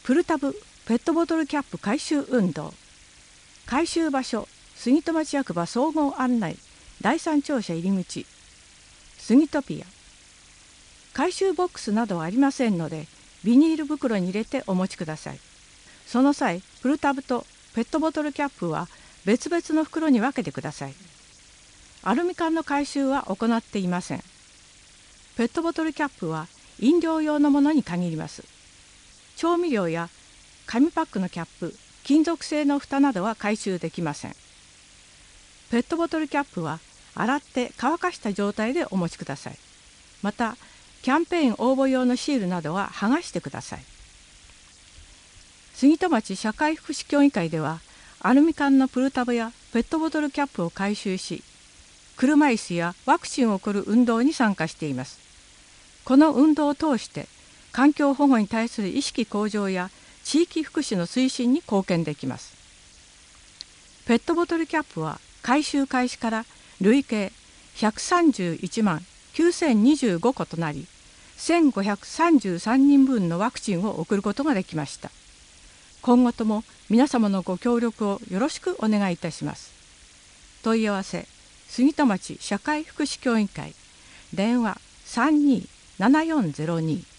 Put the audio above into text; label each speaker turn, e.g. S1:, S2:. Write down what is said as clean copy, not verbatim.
S1: プルタブペットボトルキャップ回収運動。回収場所杉戸町役場総合案内第3庁舎入り口杉トピア。回収ボックスなどはありませんのでビニール袋に入れてお持ちください。その際プルタブとペットボトルキャップは別々の袋に分けてください。アルミ缶の回収は行っていません。ペットボトルキャップは飲料用のものに限ります。調味料や紙パックのキャップ、金属製の蓋などは回収できません。ペットボトルキャップは洗って乾かした状態でお持ちください。またキャンペーン応募用のシールなどは剥がしてください。杉戸町社会福祉協議会ではアルミ缶のプルタブやペットボトルキャップを回収し、車椅子やワクチンを送る運動に参加しています。この運動を通して環境保護に対する意識向上や地域福祉の推進に貢献できます。ペットボトルキャップは回収開始から累計131万9025個となり、1533人分のワクチンを送ることができました。今後とも皆様のご協力をよろしくお願いいたします。問い合わせ杉戸町社会福祉協議会、電話327402